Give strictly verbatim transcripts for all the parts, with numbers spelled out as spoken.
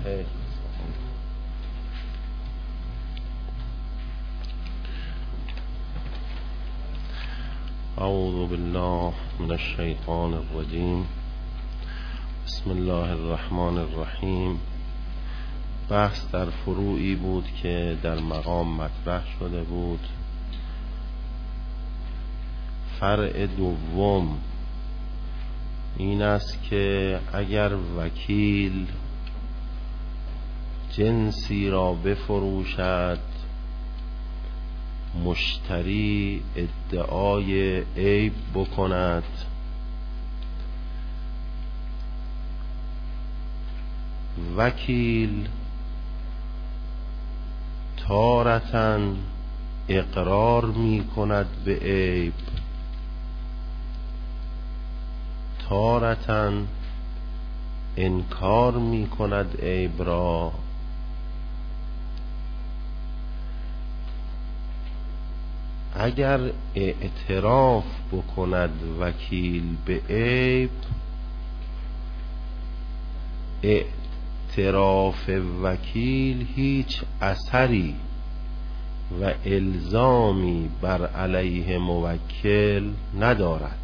خیر. اعوذ بالله من الشیطان الرجیم. بسم الله الرحمن الرحیم. بحث در فروعی بود که در مقام مطرح شده بود. فرع دوم این است که اگر وکیل جنسی را بفروشد، مشتری ادعای عیب بکند، وکیل تارةً اقرار می کند به عیب، تارةً انکار می کند عیب را. اگر اعتراف بکند وکیل به عیب، اعتراف وکیل هیچ اثری و الزامی بر علیه موکل ندارد.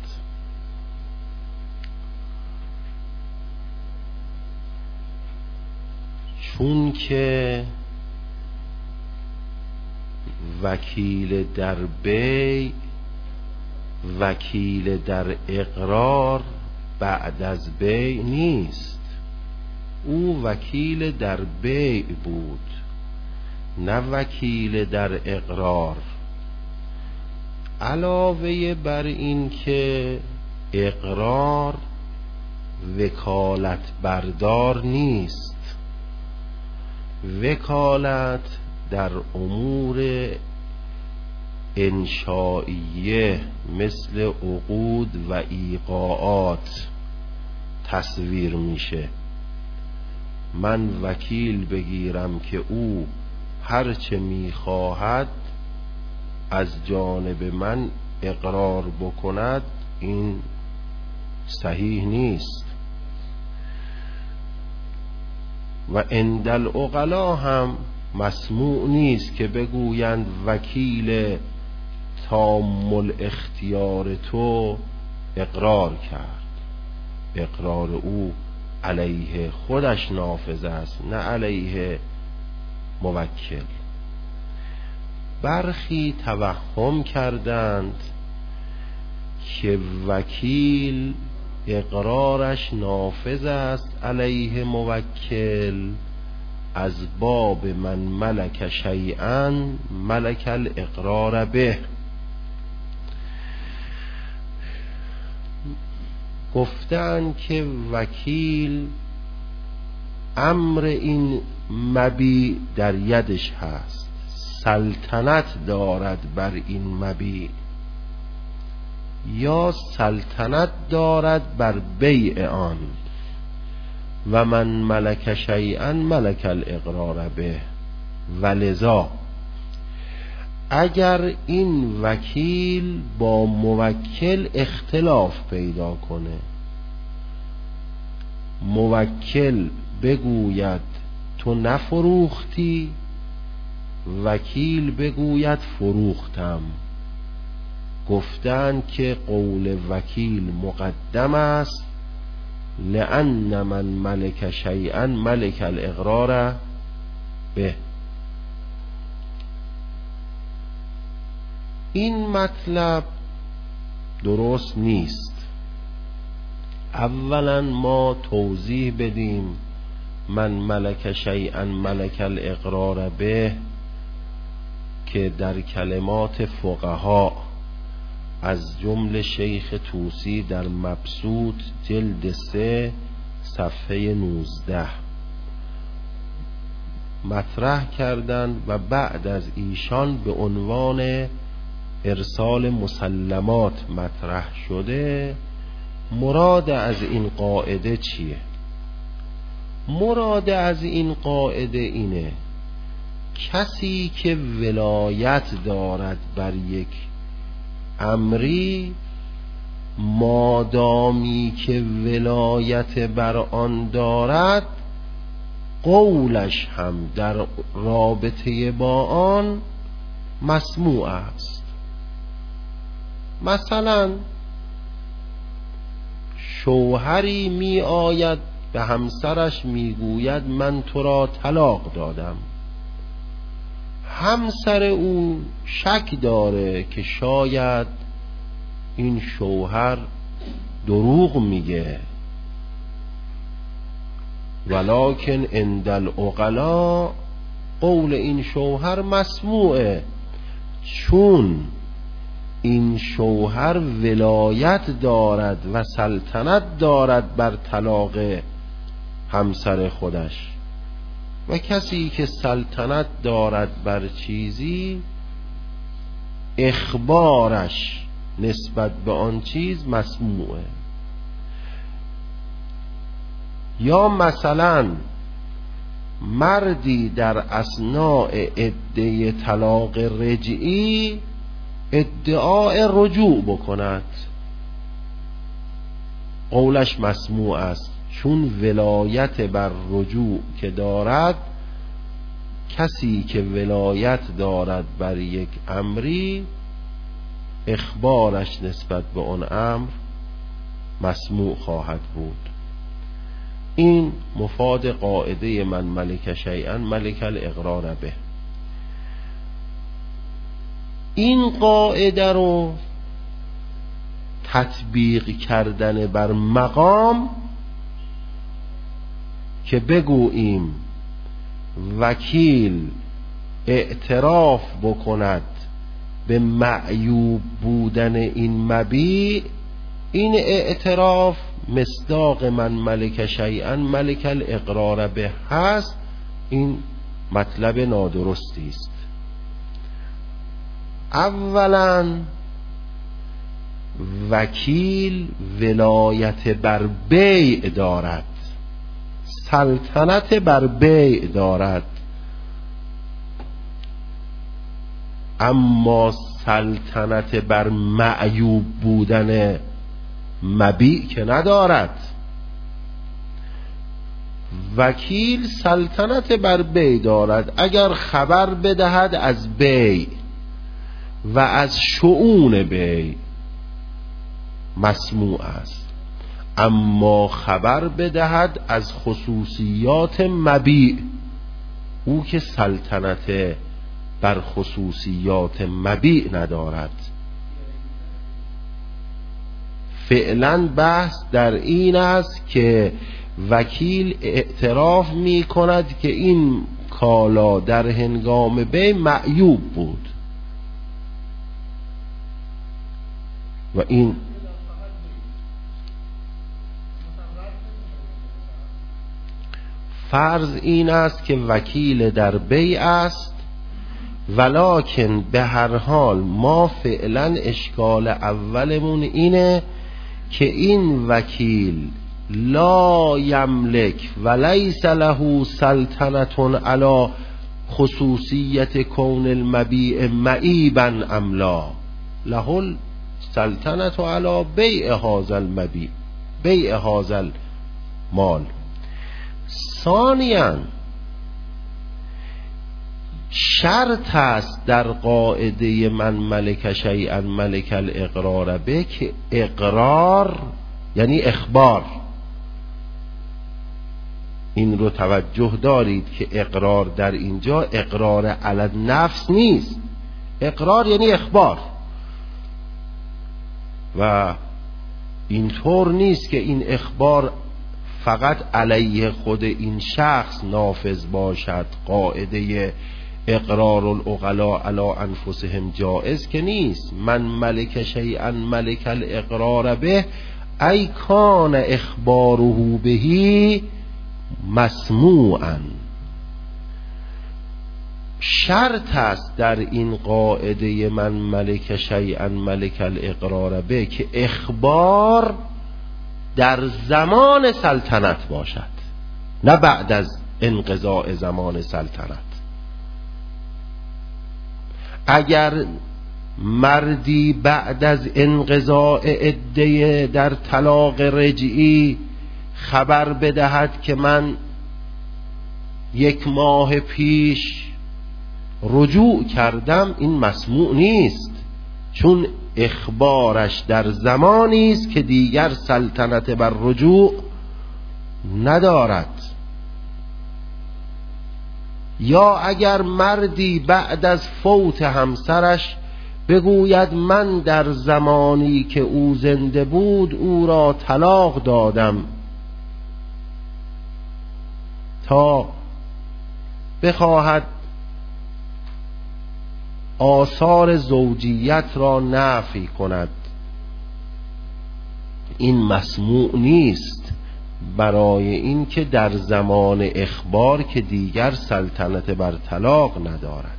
چون که وکیل در بیع، وکیل در اقرار بعد از بیع نیست. او وکیل در بیع بود، نه وکیل در اقرار. علاوه بر این که اقرار وکالت بردار نیست. وکالت در امور انشائیه مثل عقود و ایقاعات تصویر میشه. من وکیل بگیرم که او هرچه میخواهد از جانب من اقرار بکند، این صحیح نیست. و عند العقلا هم مسموع نیست که بگویند وکیل تام الاختیار تو اقرار کرد، اقرار او علیه خودش نافذ است، نه علیه موکل. برخی توهم کردند که وکیل اقرارش نافذ است علیه موکل، از باب من ملک شیئا ملک الاقرار به. گفتند که وکیل امر این مبیع در یدش هست، سلطنت دارد بر این مبیع، یا سلطنت دارد بر بیع آن. و من ملک شیئا ملک الاقرار به. ولذا اگر این وکیل با موکل اختلاف پیدا کنه، موکل بگوید تو نفروختی، وکیل بگوید فروختم، گفتند که قول وکیل مقدم است، لأن من ملک شیئا ملک الاقرار به. این مطلب درست نیست. اولا ما توضیح بدیم من ملک شیئا ملک الاقرار به که در کلمات فقها از جمله شیخ طوسی در مبسوط جلد سه صفحه نوزده مطرح کردند و بعد از ایشان به عنوان ارسال مسلمات مطرح شده. مراد از این قاعده چیه؟ مراد از این قاعده اینه کسی که ولایت دارد بر یک امری، مادامی که ولایت بر آن دارد، قولش هم در رابطه با آن مسموع است. مثلا شوهری می آید به همسرش می گوید من تو را طلاق دادم. همسر او شک داره که شاید این شوهر دروغ میگه، ولکن عند العقلا قول این شوهر مسموعه، چون این شوهر ولایت دارد و سلطنت دارد بر طلاق همسر خودش، و کسی که سلطنت دارد بر چیزی اخبارش نسبت به آن چیز مسموعه. یا مثلا مردی در اثناء ادعای طلاق رجعی ادعای رجوع بکند، قولش مسموع است، چون ولایت بر رجوع که دارد، کسی که ولایت دارد بر یک امری اخبارش نسبت به آن امر مسموع خواهد بود. این مفاد قاعده من ملک شیئا ملک الاقرار به. این قاعده رو تطبیق کردن بر مقام که بگوییم وکیل اعتراف بکند به معیوب بودن این مبیع، این اعتراف مصداق من ملک شیئا ملک الاقرار به هست، این مطلب نادرستی است. اولا وکیل ولایت بر بیع دارد، سلطنت بر بیع دارد، اما سلطنت بر معیوب بودن مبیع که ندارد. وکیل سلطنت بر بیع دارد، اگر خبر بدهد از بیع و از شؤون بیع مسموع است، اما خبر بدهد از خصوصیات مبیع، او که سلطنت بر خصوصیات مبیع ندارد. فعلا بحث در این است که وکیل اعتراف می کند که این کالا در هنگام بیع معیوب بود و این فرض این است که وکیل در بیع است، ولکن به هر حال ما فعلا اشکال اولمون اینه که این وکیل لا یملک و لیس له سلطنت علی خصوصیت کون المبیع معیبا املا، له سلطنت علی بیع هذا المبیع، بیع هذا المال. ثانیاً شرط است در قاعده من ملک شیئا ملک الاقرار به که اقرار یعنی اخبار. این رو توجه دارید که اقرار در اینجا اقرار علی نفس نیست، اقرار یعنی اخبار، و اینطور نیست که این اخبار فقط علیه خود این شخص نافذ باشد. قاعده اقرار العقلاء علی انفسهم جائز که نیست. من ملک شیئا ملک الاقرار به ای کان اخباره بهی مسموعا. شرط است در این قاعده من ملک شیئا ملک الاقرار به که اخبار در زمان سلطنت باشد، نه بعد از انقضاء زمان سلطنت. اگر مردی بعد از انقضاء عده در طلاق رجعی خبر بدهد که من یک ماه پیش رجوع کردم، این مسموع نیست، چون اخبارش در زمانی است که دیگر سلطنت بر رجوع ندارد. یا اگر مردی بعد از فوت همسرش بگوید من در زمانی که او زنده بود او را طلاق دادم تا بخواهد آثار زوجیت را نفی کند، این مسموع نیست، برای این که در زمان اخبار که دیگر سلطنت بر طلاق ندارد.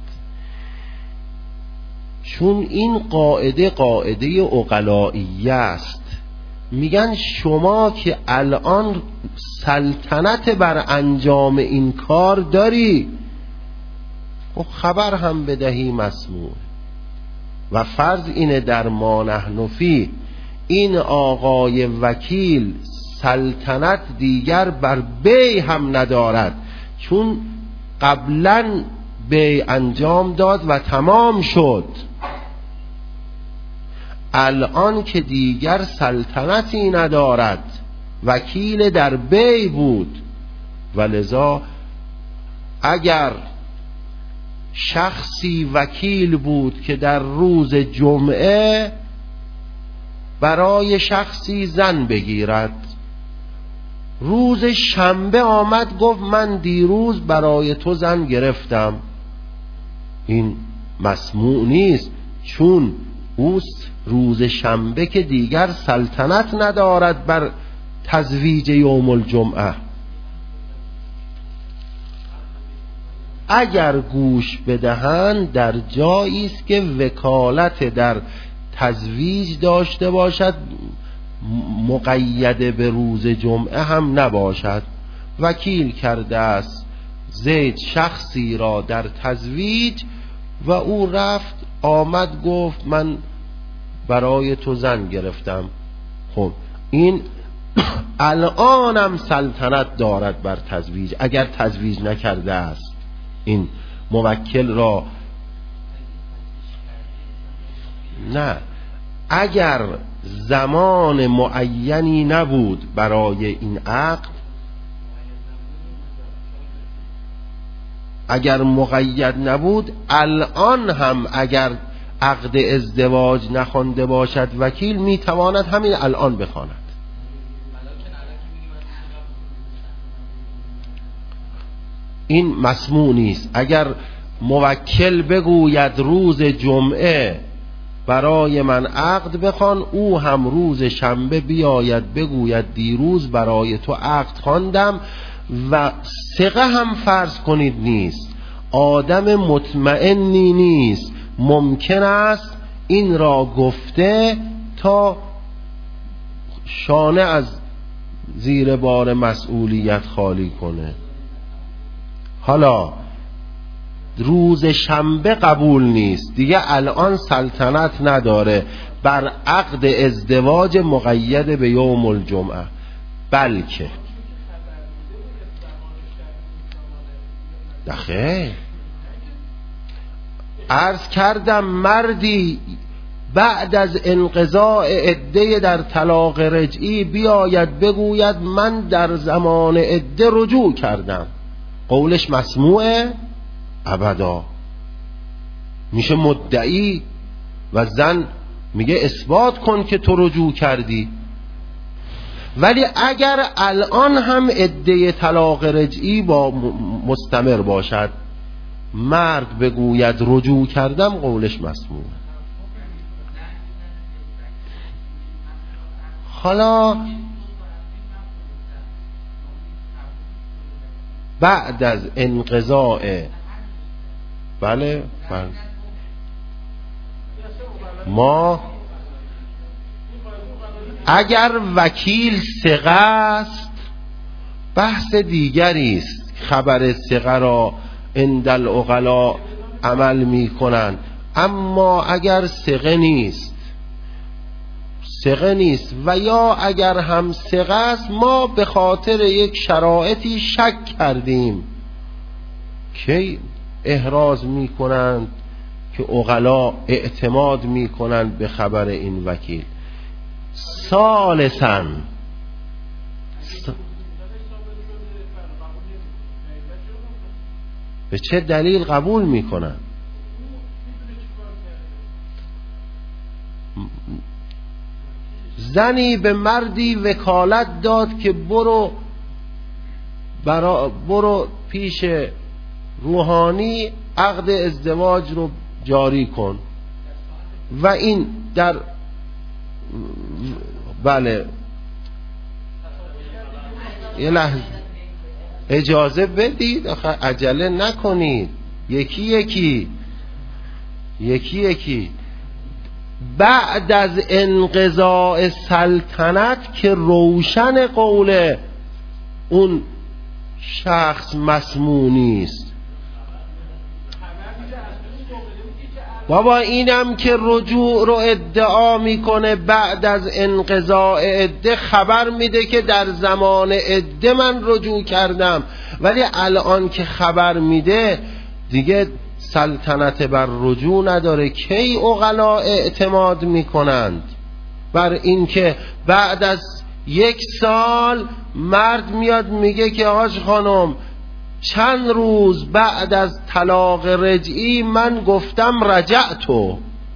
چون این قاعده قاعده عقلائیه است، میگن شما که الان سلطنت بر انجام این کار داری، خب خبر هم بدهی مسموع. و فرض اینه در ما نحن فیه این آقای وکیل سلطنت دیگر بر بی هم ندارد، چون قبلا بی انجام داد و تمام شد. الان که دیگر سلطنتی ندارد، وکیل در بی بود، ولذا اگر شخصی وکیل بود که در روز جمعه برای شخصی زن بگیرد، روز شنبه آمد گفت من دیروز برای تو زن گرفتم، این مسموع نیست، چون اوست روز شنبه که دیگر سلطنت ندارد بر تزویج یوم الجمعه. اگر گوش بدهند در جایی است که وکالت در تزویج داشته باشد، مقید به روز جمعه هم نباشد، وکیل کرده است زید شخصی را در تزویج و او رفت آمد گفت من برای تو زن گرفتم، خب این الانم سلطنت دارد بر تزویج اگر تزویج نکرده است. این موکل را نه، اگر زمان معینی نبود برای این عقد، اگر مقید نبود، الان هم اگر عقد ازدواج نخوانده باشد وکیل میتواند همین الان بخواند. این مسموع نیست. اگر موکل بگوید روز جمعه برای من عقد بخوان، او هم روز شنبه بیاید بگوید دیروز برای تو عقد خواندم، و ثقه هم فرض کنید نیست، آدم مطمئنی نیست، ممکن است این را گفته تا شانه از زیر بار مسئولیت خالی کنه. حالا روز شنبه قبول نیست، دیگه الان سلطنت نداره بر عقد ازدواج مقید به یوم الجمعه، بلکه دخه عرض کردم مردی بعد از انقضاء عده در طلاق رجعی بیاید بگوید من در زمان عده رجوع کردم، قولش مسموعه؟ ابدا. میشه مدعی و زن میگه اثبات کن که تو رجوع کردی. ولی اگر الان هم عده طلاق رجعی با مستمر باشد، مرد بگوید رجوع کردم، قولش مسموعه. حالا بعد از انقضاء بله بله ما اگر وکیل ثقه است بحث دیگری است، خبر ثقه را عند العقلاء عمل می کنند، اما اگر ثقه نیست ثقه نیست و یا اگر هم ثقه است، ما به خاطر یک شرایطی شک کردیم کی احراز میکنند که عقلا اعتماد میکنند به خبر این وکیل؟ ثالثاً به چه دلیل قبول میکنن؟ زنی به مردی وکالت داد که برو برا برو پیش روحانی عقد ازدواج رو جاری کن و این در بله یه لحظه اجازه بدید، آخه عجله نکنید، یکی یکی یکی یکی بعد از انقضاء سلطنت که روشن قول اون شخص مسمونی است. بابا اینم که رجوع رو ادعا میکنه بعد از انقضاء عده خبر میده که در زمان عده من رجوع کردم، ولی الان که خبر میده دیگه سلطنت بر رجوع نداره. کی عقلا اعتماد میکنند بر این که بعد از یک سال مرد میاد میگه که آج خانم چند روز بعد از طلاق رجعی من گفتم رجعتو،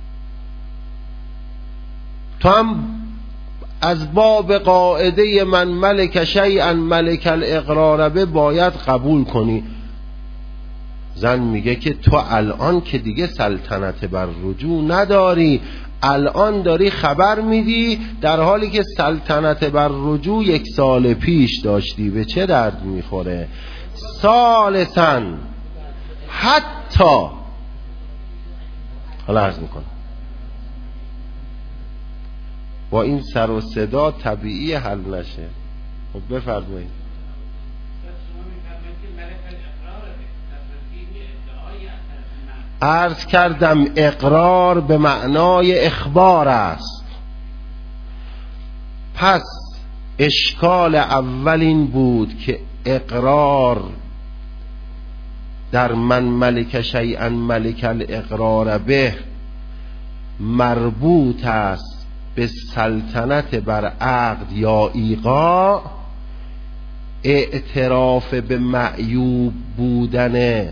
تو هم از باب قاعده من ملک شیئا ملک الاقرار به باید قبول کنی. زن میگه که تو الان که دیگه سلطنت بر رجوع نداری، الان داری خبر میدی در حالی که سلطنت بر رجوع یک سال پیش داشتی، به چه درد میخوره؟ ثالثاً حتی حالا عرض میکنم با این سر و صدا طبیعی حل نشه. خب بفرمایید. عرض کردم اقرار به معنای اخبار است. پس اشکال اول این بود که اقرار در من ملک شیئا ملک الاقرار به مربوط است به سلطنت بر عقد یا ایقاع. اعتراف به معیوب بودن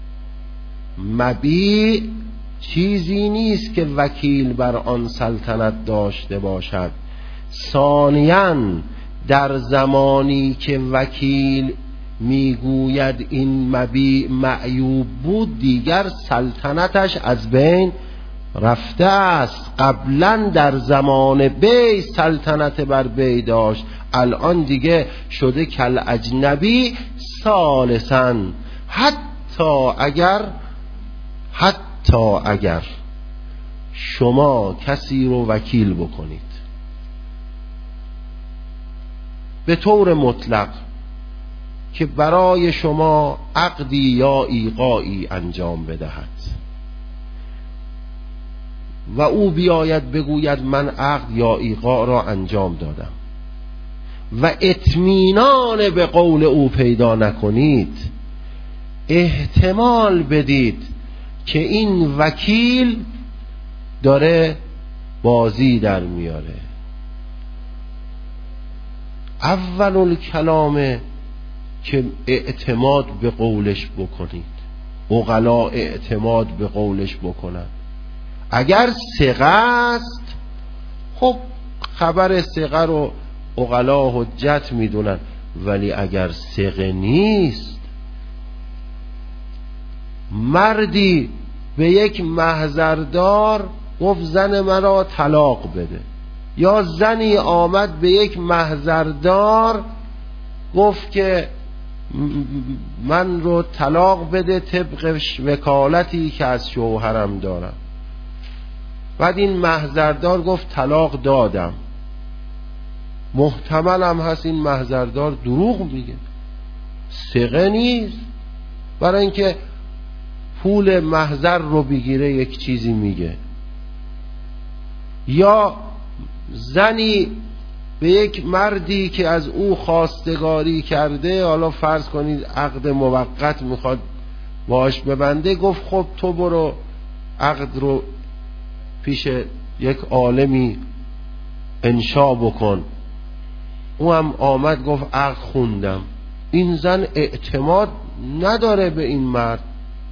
مبیع چیزی نیست که وکیل بر آن سلطنت داشته باشد. ثانیاً در زمانی که وکیل میگوید این مبیع معیوب بود دیگر سلطنتش از بین رفته است. قبلا در زمان بی سلطنت بر بی داشت، الان دیگه شده کل اجنبی. ثالثاً حتی اگر حتی اگر شما کسی رو وکیل بکنید به طور مطلق که برای شما عقدی یا ایقاعی انجام بدهد و او بیاید بگوید من عقد یا ایقاع را انجام دادم و اطمینان به قول او پیدا نکنید، احتمال بدید که این وکیل داره بازی در میاره. اول الکلامه که اعتماد به قولش بکنید، عقلا اعتماد به قولش بکنن. اگر ثقه است خب خبر ثقه رو عقلا حجت میدونن، ولی اگر ثقه نیست، مردی به یک محضردار گفت زن مرا طلاق بده، یا زنی آمد به یک محضردار گفت که من رو طلاق بده طبق وکالتی که از شوهرم دارم، بعد این محضردار گفت طلاق دادم، محتمل هم هست این محضردار دروغ میگه، ثقه نیست، برای اینکه پول محضر رو بگیره یک چیزی میگه. یا زنی به یک مردی که از او خواستگاری کرده، حالا فرض کنید عقد موقت میخواد واش ببنده گفت خب تو برو عقد رو پیش یک عالمی انشا بکن. او هم آمد گفت عقد خوندم. این زن اعتماد نداره به این مرد،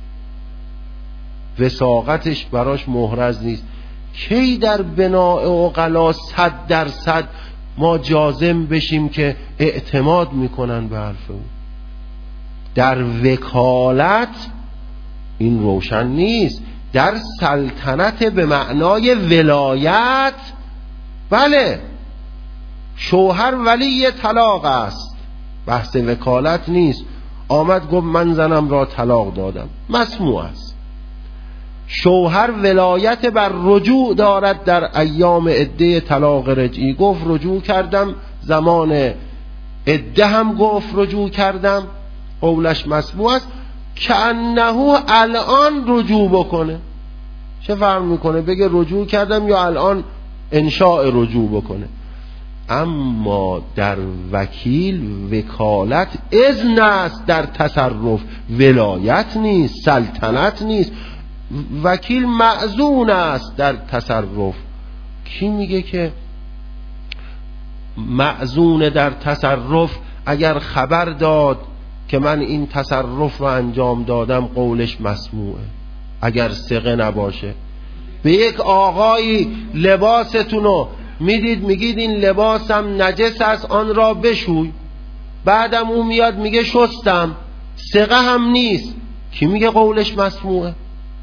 وثاقتش براش محرز نیست. کی در بناء عقلا صد درصد ما جازم بشیم که اعتماد میکنن به حرف او؟ در وکالت این روشن نیست. در سلطنت به معنای ولایت بله، شوهر ولی طلاق است، بحث وکالت نیست. آمد گفت من زنم را طلاق دادم، مسموع است. شوهر ولایت بر رجوع دارد در ایام عده طلاق رجعی. گفت رجوع کردم، زمان عده هم گفت رجوع کردم، قولش مسموع است. که انه الان رجوع بکنه، چه فرق میکنه بگه رجوع کردم یا الان انشاء رجوع بکنه؟ اما در وکیل وکالت اذن است در تصرف، ولایت نیست، سلطنت نیست. وکیل معزون است در تصرف. کی میگه که معزون در تصرف اگر خبر داد که من این تصرف رو انجام دادم قولش مسموعه اگر ثقه نباشه؟ به یک آقایی لباستونو میدید میگید این لباسم نجس است آن را بشوی، بعدم اون میاد میگه شستم، ثقه هم نیست، کی میگه قولش مسموعه؟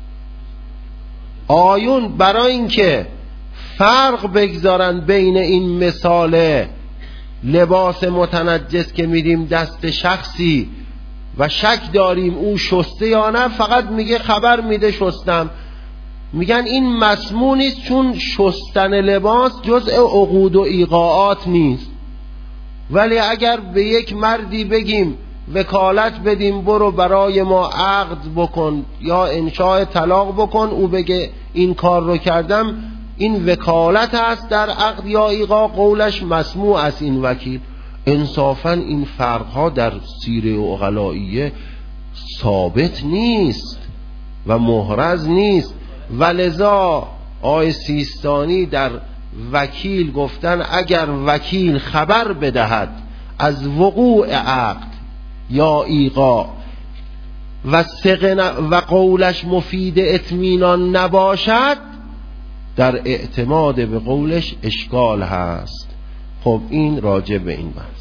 آیون برای اینکه فرق بگذارن بین این مثال لباس متنجس که میدیم دست شخصی و شک داریم او شسته یا نه، فقط میگه خبر میده شستم، میگن این مسموع نیست چون شستن لباس جزء عقود و ایقاعات نیست. ولی اگر به یک مردی بگیم وکالت بدیم برو برای ما عقد بکن یا انشاء طلاق بکن، او بگه این کار رو کردم، این وکالت است در عقد یا ایقاع، قولش مسموع است این وکیل. انصافا این فرقها در سیره عقلائیه ثابت نیست و محرز نیست. ولذا آقای سیستانی در وکیل گفتن اگر وکیل خبر بدهد از وقوع عقد یا ایقاع و و قولش مفید اطمینان نباشد، در اعتماد به قولش اشکال هست. خب این راجع به این بحث.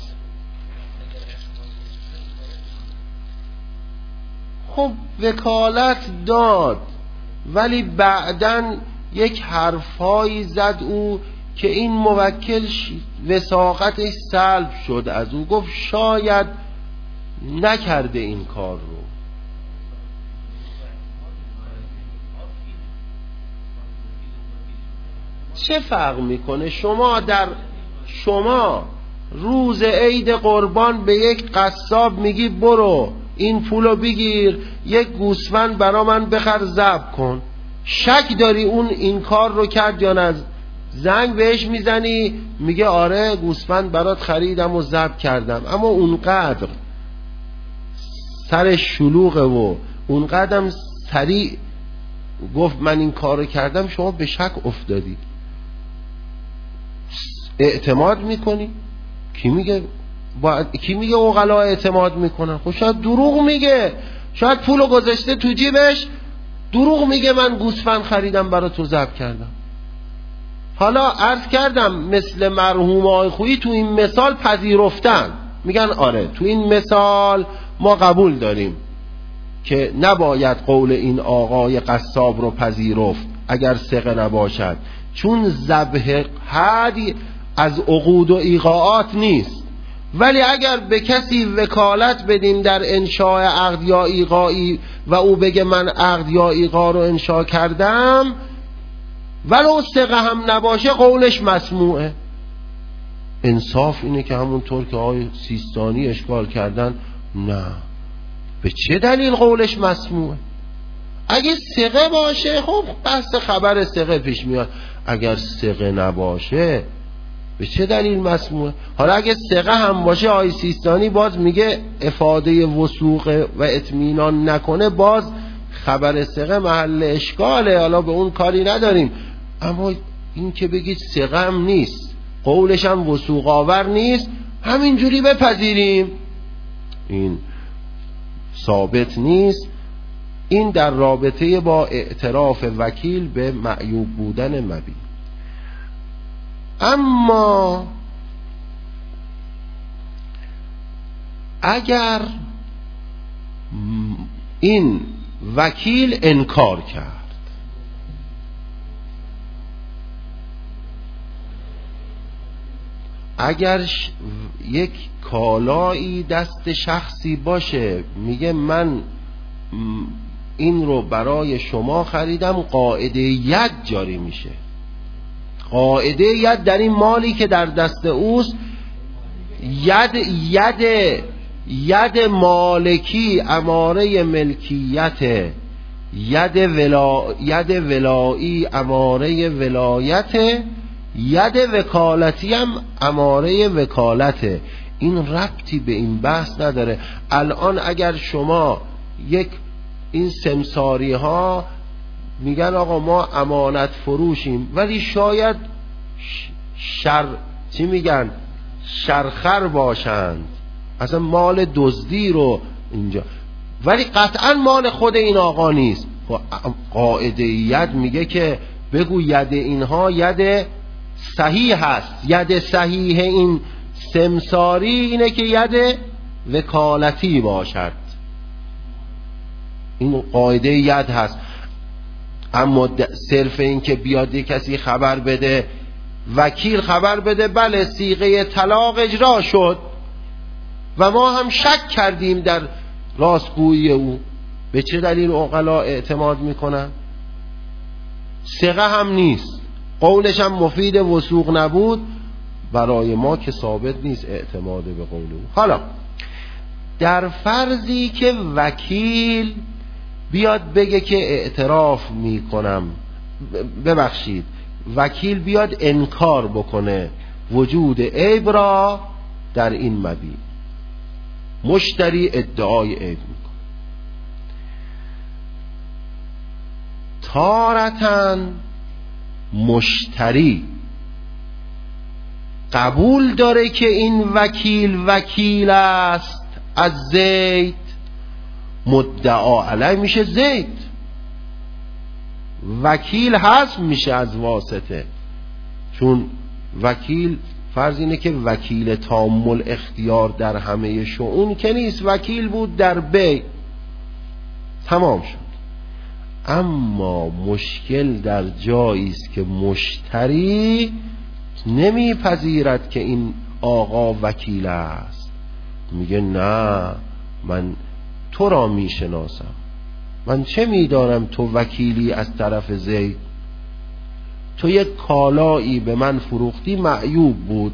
خب وکالت داد ولی بعدن یک حرفایی زد او که این موکل وثاقتش سلب شد از او، گفت شاید نکرده این کار رو. چه فرق میکنه؟ شما در شما روز عید قربان به یک قصاب میگی برو این پولو بگیر یک گوسفند برا من بخر ذبح کن، شک داری اون این کار رو کرد یا نه؟ زنگ بهش میزنی میگه آره گوسفند برات خریدم و ذبح کردم، اما اونقدر سرش شلوغه و اونقدر سریع گفت من این کار رو کردم، شما به شک افتادی. اعتماد میکنی؟ کی میگه باید... کی میگه عقلا اعتماد میکنن؟ خب شاید دروغ میگه، شاید پولو گذاشته تو جیبش دروغ میگه من گوسفند خریدم برای تو ذبح کردم. حالا عرض کردم مثل مرحوم آقای خویی تو این مثال پذیرفتن، میگن آره تو این مثال ما قبول داریم که نباید قول این آقای قصاب رو پذیرفت اگر ثقه نباشد، چون ذبح حدی از عقود و ایقاعات نیست. ولی اگر به کسی وکالت بدیم در انشاء عقد یا ایقاعی و او بگه من عقد یا ایقاع رو انشاء کردم ولو ثقه هم نباشه قولش مسموعه. انصاف اینه که همونطور که آقای سیستانی اشکال کردن، نه به چه دلیل قولش مسموعه؟ اگه ثقه باشه خب بحث خبر ثقه پیش میاد، اگر ثقه نباشه به چه دلیل مسموعه؟ حالا اگه ثقه هم باشه آقای سیستانی باز میگه افاده وثوق و اطمینان نکنه، باز خبر ثقه محل اشکاله، حالا به اون کاری نداریم. اما این که بگید ثقه هم نیست، قولش هم وثوق آور نیست، همینجوری بپذیریم، این ثابت نیست. این در رابطه با اعتراف وکیل به معیوب بودن مبیع. اما اگر این وکیل انکار کرد، اگر یک کالایی دست شخصی باشه میگه من این رو برای شما خریدم، قاعده ید جاری میشه. قاعده ید در این مالی که در دست اوست، ید ید ید مالکی اماره ملکیت، ید ولا ید ولایی اماره ولایت، ید وکالتی هم اماره وکالت. این ربطی به این بحث نداره. الان اگر شما یک این سمساری ها میگن آقا ما امانت فروشیم، ولی شاید شر چی میگن شرخر باشند، اصلا مال دزدی رو اینجا، ولی قطعا مال خود این آقا نیست. قاعده ید میگه که بگو ید اینها ید صحیح هست. ید صحیح این سمساری اینه که ید وکالتی باشد، این قاعده ید هست. اما صرف این که بیاد یک کسی خبر بده، وکیل خبر بده بله صیغه طلاق اجرا شد و ما هم شک کردیم در راستگویی او، به چه دلیل عقلا اعتماد میکنن؟ ثقه هم نیست، قولش هم مفید وثوق نبود، برای ما که ثابت نیست اعتماد به قول او. حالا در فرضی که وکیل بیاد بگه که اعتراف میکنم، ببخشید وکیل بیاد انکار بکنه وجود عیب را در این مبیع، مشتری ادعای عیب میکنه، تارتاً مشتری قبول داره که این وکیل وکیل است از زید، مدعا علیه میشه زید، وکیل حذف میشه از واسطه، چون وکیل فرض اینه که وکیل تام الاختیار در همه شؤون که نیست، وکیل بود در بیع، تمام شد. اما مشکل در جایی است که مشتری نمیپذیرد که این آقا وکیل است، میگه نه من تو را میشناسم، من چه میدانم تو وکیلی از طرف زید، تو یک کالایی به من فروختی معیوب بود،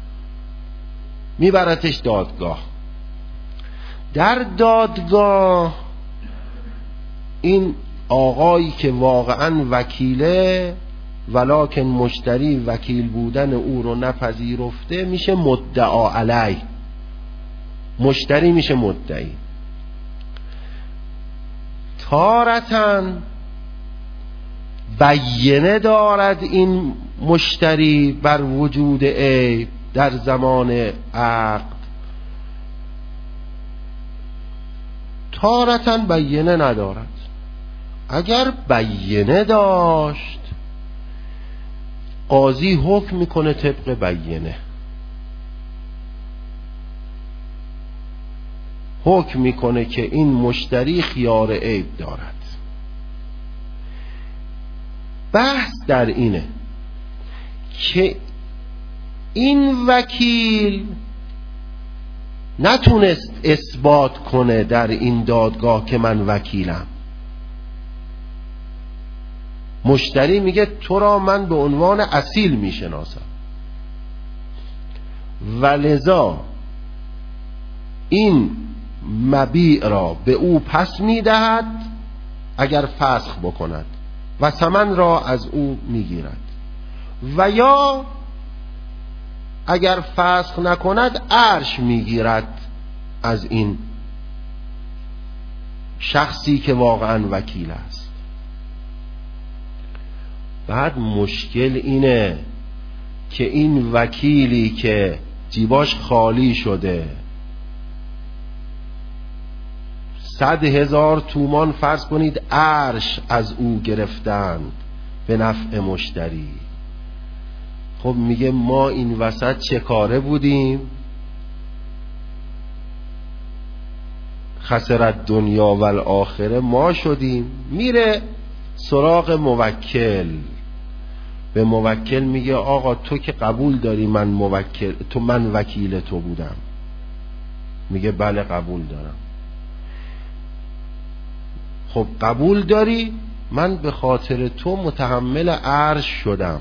میبرتش دادگاه. در دادگاه این آقایی که واقعا وکیله ولکن مشتری وکیل بودن او رو نپذیرفته میشه مدعا علیه، مشتری میشه مدعی. تارتاً بیینه دارد این مشتری بر وجود عیب در زمان عقد، تارتاً بیینه ندارد. اگر بیینه داشت قاضی حکم میکنه طبق بیینه، حکم میکنه که این مشتری خیار عیب دارد. بحث در اینه که این وکیل نتونست اثبات کنه در این دادگاه که من وکیلم. مشتری میگه تو را من به عنوان اصیل میشناسم و لذا این مبیع را به او پس میدهد اگر فسخ بکند و ثمن را از او میگیرد، و یا اگر فسخ نکند عرش میگیرد از این شخصی که واقعا وکیل است. بعد مشکل اینه که این وکیلی که جیباش خالی شده، صد هزار تومان فرض کنید عرش از او گرفتند به نفع مشتری، خب میگه ما این وسط چه کاره بودیم؟ خسرت دنیا و الاخره ما شدیم. میره سراغ موکل، به موکل میگه آقا تو که قبول داری من موکل تو من وکیل تو بودم؟ میگه بله قبول دارم. خب قبول داری؟ من به خاطر تو متحمل عرش شدم.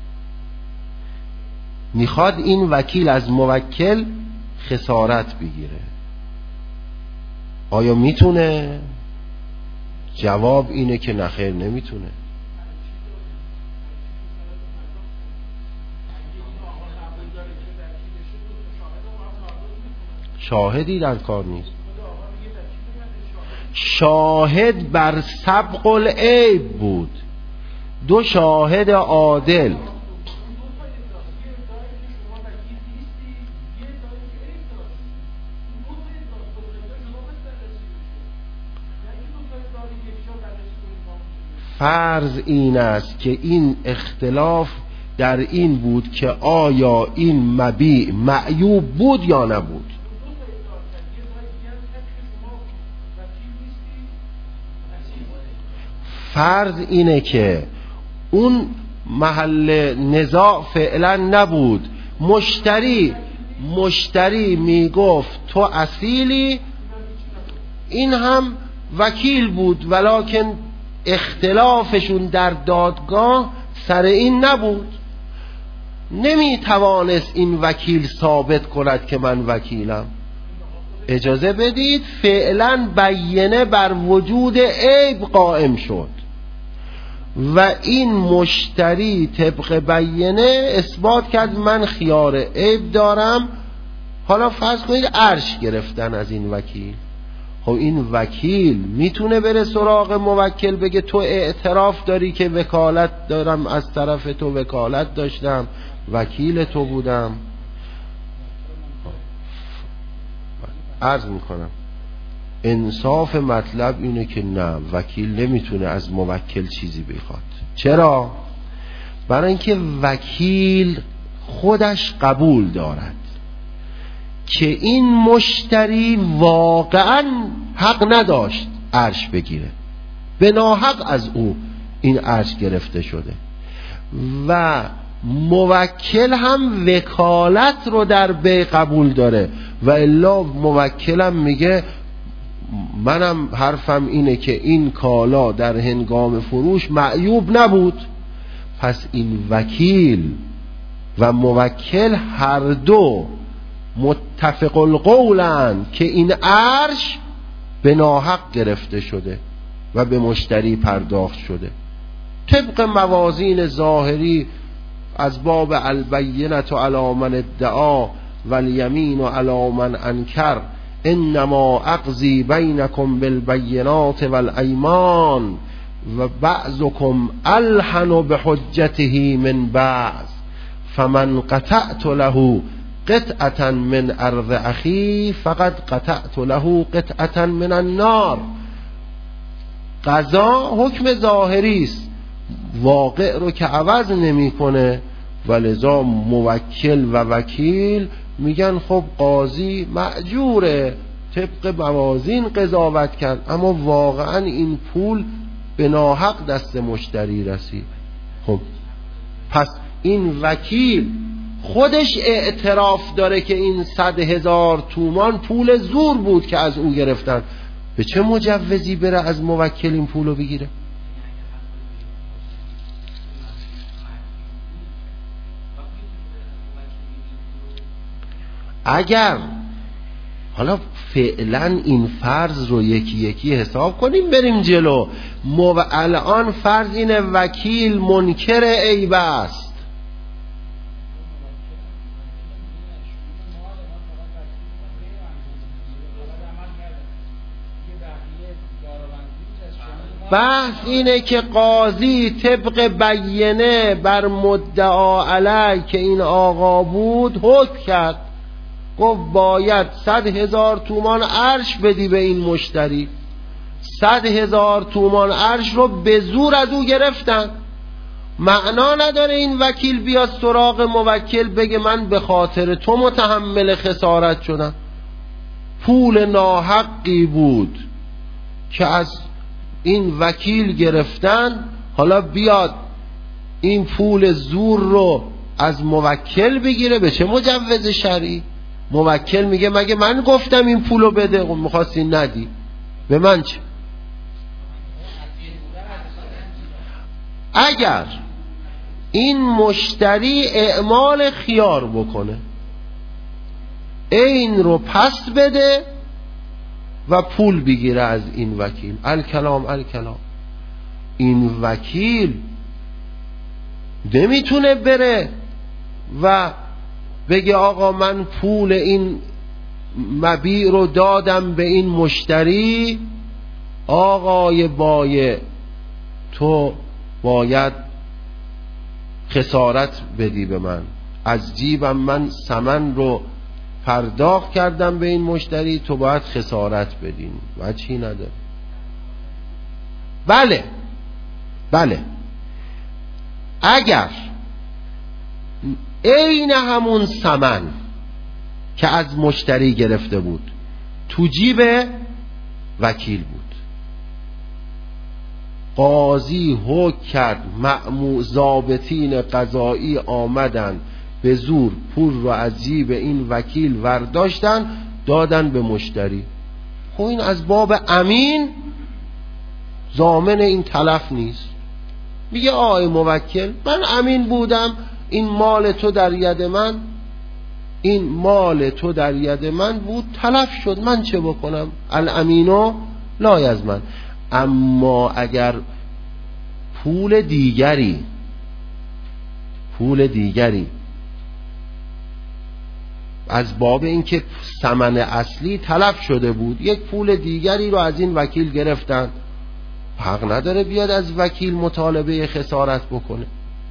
میخواد این وکیل از موکل خسارت بگیره. آیا میتونه؟ جواب اینه که نخیر نمیتونه. شاهدی در کار نیست. شاهد بر سبق العیب بود، دو شاهد عادل. فرض این است که این اختلاف در این بود که آیا این مبیع معیوب بود یا نبود. فرض اینه که اون محل نزاع فعلا نبود. مشتری مشتری میگفت تو اصیلی، این هم وکیل بود، ولکن اختلافشون در دادگاه سر این نبود. نمیتوانست این وکیل ثابت کند که من وکیلم. اجازه بدید فعلا بینه بر وجود عیب قائم شد و این مشتری طبق بینه اثبات کرد من خیار عیب دارم. حالا فرض کنید عرش گرفتن از این وکیل. خب این وکیل میتونه بره سراغ موکل بگه تو اعتراف داری که وکالت دارم، از طرف تو وکالت داشتم، وکیل تو بودم. عرض میکنم انصاف مطلب اینه که نه، وکیل نمیتونه از موکل چیزی بخواد. چرا؟ برای اینکه وکیل خودش قبول دارد که این مشتری واقعا حق نداشت عرش بگیره، به ناحق از او این عرش گرفته شده و موکل هم وکالت رو در بی قبول داره و الا موکلم میگه منم حرفم اینه که این کالا در هنگام فروش معیوب نبود. پس این وکیل و موکل هر دو متفق القولند که این عرش به ناحق گرفته شده و به مشتری پرداخت شده طبق موازین ظاهری از باب البینة علی من ادعا والیمین علی من انکر انما اقضی بینکم بالبینات والایمان و بعضکم الحن بحجته من بعض فمن قطعت له قطعة من ارض اخی فقد قطعت له قطعة من النار. قضا حکم ظاهری است، واقع رو که عوض نمیکنه و لذا موکل و وکیل میگن خب قاضی مأجوره طبق موازین قضاوت کرد، اما واقعا این پول به ناحق دست مشتری رسید. خب پس این وکیل خودش اعتراف داره که این صد هزار تومان پول زور بود که از او گرفتن، به چه مجوزی بره از موکل این پولو بگیره؟ اگر حالا فعلا این فرض رو یکی یکی حساب کنیم بریم جلو. مو الان فرض اینه وکیل منکر عیب است، بحث اینه که قاضی طبق بیینه بر مدعا علیه که این آقا بود حکم کرد، گفت باید صد هزار تومان عرش بدی به این مشتری. صد هزار تومان عرش رو به زور از او گرفتن. معنا نداره این وکیل بیاد سراغ موکل بگه من به خاطر تو متحمل خسارت شدم. پول ناحقی بود که از این وکیل گرفتن، حالا بیاد این پول زور رو از موکل بگیره. به چه مجوز شرعی؟ موکل میگه مگه من گفتم این پولو بده؟ خب میخواستی ندی، به من چه؟ اگر این مشتری اعمال خیار بکنه، این رو پس بده و پول بگیره از این وکیل، الکلام الکلام. این وکیل نمیتونه بره و بگه آقا من پول این مبیع رو دادم به این مشتری، آقای بایع تو باید خسارت بدی به من، از جیبم من ثمن رو پرداخت کردم به این مشتری، تو باید خسارت بدین. و چی نداره؟ بله بله اگر عین همون ثمن که از مشتری گرفته بود تو جیب وکیل بود، قاضی حکم کرد، مأمور ضابطین قضایی آمدن به زور پول رو از جیب این وکیل ورداشتن دادن به مشتری. خب این از باب امین ضامن این تلف نیست. میگه آقای موکل من امین بودم، این مال تو در ید من، این مال تو در ید من بود، تلف شد، من چه بکنم؟ الامینو لا یضمن. اما اگر پول دیگری پول دیگری از باب اینکه ثمن اصلی تلف شده بود، یک پول دیگری رو از این وکیل گرفتن، حق نداره بیاد از وکیل مطالبه خسارت بکنه.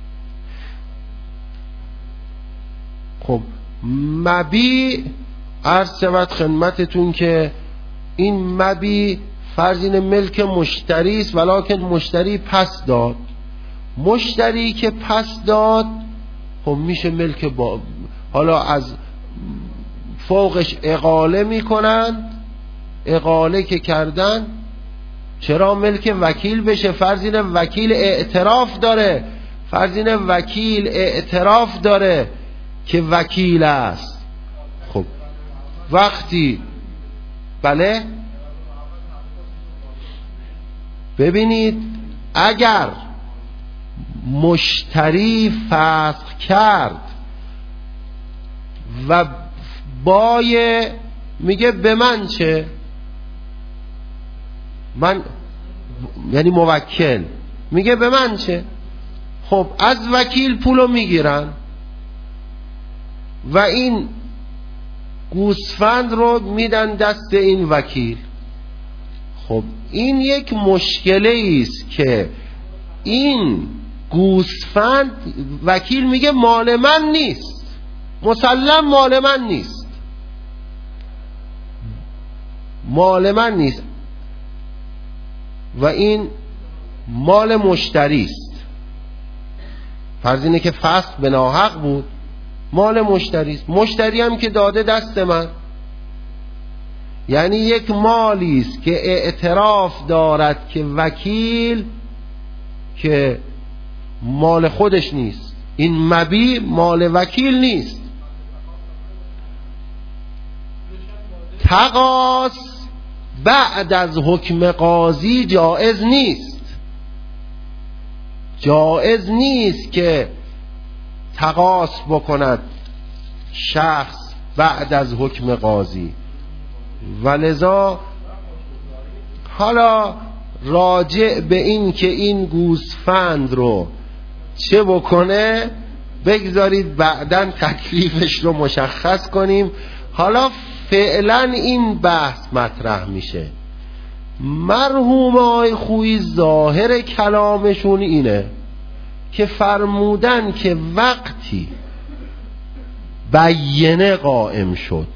خب مبیع عرض شود خدمتتون که این مبیع فرض این ملک مشتری است، ولکن مشتری پس داد. مشتری که پس داد خب میشه ملک با... حالا از فوقش اقاله میکنن، اقاله که کردن چرا ملک وکیل بشه؟ فرض این وکیل اعتراف داره، فرض این وکیل اعتراف داره که وکیل است. خب وقتی بله ببینید اگر مشتری فسخ کرد و بایع میگه به من چه؟ من یعنی موکل میگه به من چه؟ خب از وکیل پولو میگیرن و این گوسفند رو میدن دست این وکیل. خب این یک مشکله است که این گوسفند وکیل میگه مال من نیست، مسلم مال من نیست، مال من نیست و این مال مشتری است. فرض اینه که فسخ به ناحق بود، مال مشتری است، مشتری هم که داده دست من، یعنی یک مالی است که اعتراف دارد که وکیل که مال خودش نیست، این مبیع مال وکیل نیست. تقاص بعد از حکم قاضی جائز نیست، جائز نیست که تقاص بکند شخص بعد از حکم قاضی. ولذا حالا راجع به این که این گوسفند رو چه بکنه بگذارید بعداً تکلیفش رو مشخص کنیم. حالا فعلا این بحث مطرح میشه مرحوم آقای خویی ظاهر کلامشون اینه که فرمودن که وقتی بیینه قائم شد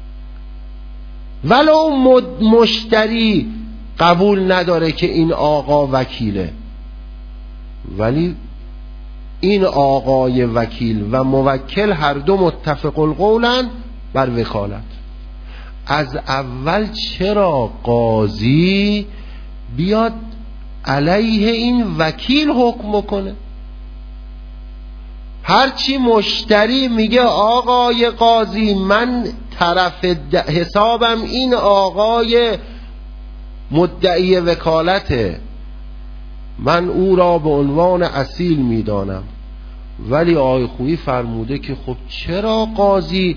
ولو مشتری قبول نداره که این آقا وکیله، ولی این آقای وکیل و موکل هر دو متفق القولن بر وکالت، از اول چرا قاضی بیاد علیه این وکیل حکم کنه؟ هرچی مشتری میگه آقای قاضی من طرف حسابم این آقای مدعی وکالته، من او را به عنوان اصیل میدانم، ولی آقای خویی فرموده که خب چرا قاضی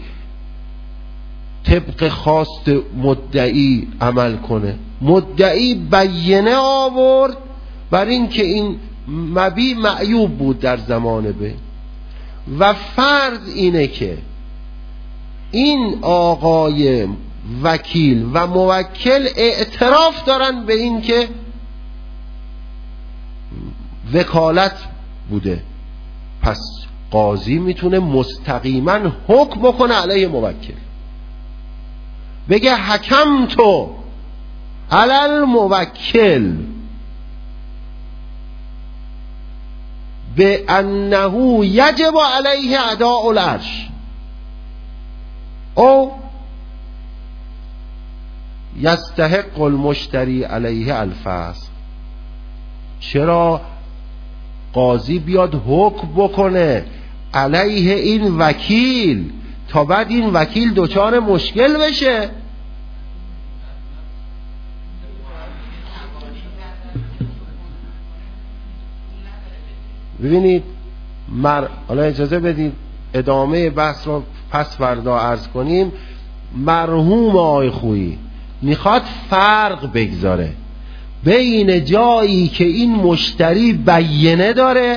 طبق خواست مدعی عمل کنه؟ مدعی بیینه آورد بر این که این مبیع معیوب بود در زمان به، و فرض اینه که این آقای وکیل و موکل اعتراف دارن به این که وکالت بوده، پس قاضی میتونه مستقیما حکم بکنه علیه موکل، بگه حکم تو علل موکل به انه یجب علیه اداء العرش او یستحق المشتری علیه الفسخ. چرا قاضی بیاد حکم بکنه علیه این وکیل تا بعد این وکیل دچار مشکل بشه؟ ببینید مر... حالا اجازه بدید ادامه بحث رو پس فردا عرض کنیم. مرحوم آقای خویی میخواد فرق بگذاره بین جایی که این مشتری بیینه داره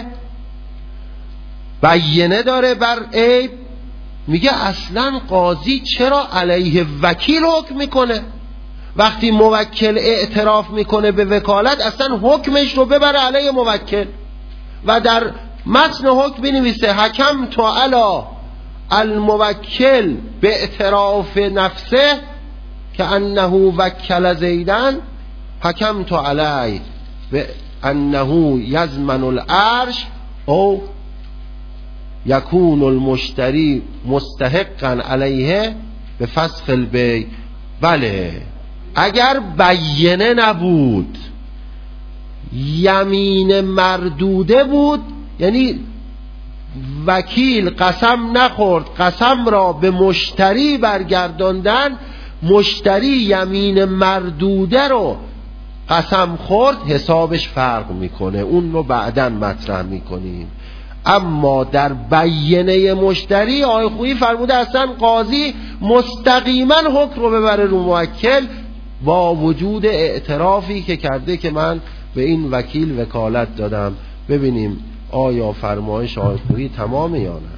بیینه داره بر عیب، میگه اصلا قاضی چرا علیه وکیل حکم میکنه؟ وقتی موکل اعتراف میکنه به وکالت اصلا حکمش رو ببره علیه موکل، و در متن حکم بنویسه حکم تو علی الموکل به اعتراف نفسه که انه وکل زیدن، حکم تو علی به انه یضمن العرش او یکون المشتری مستحقا علیه به فسخ البیع. بله اگر بیینه نبود، یمین مردوده بود، یعنی وکیل قسم نخورد، قسم را به مشتری برگرداندن، مشتری یمین مردوده رو قسم خورد، حسابش فرق میکنه، اون رو بعداً مطرح میکنیم. اما در بیینه مشتری آقای خویی فرموده اصلا قاضی مستقیما حکم رو ببره رو موکل، با وجود اعترافی که کرده که من به این وکیل وکالت دادم. ببینیم آیا فرمایش آقای خویی تمام یا نه؟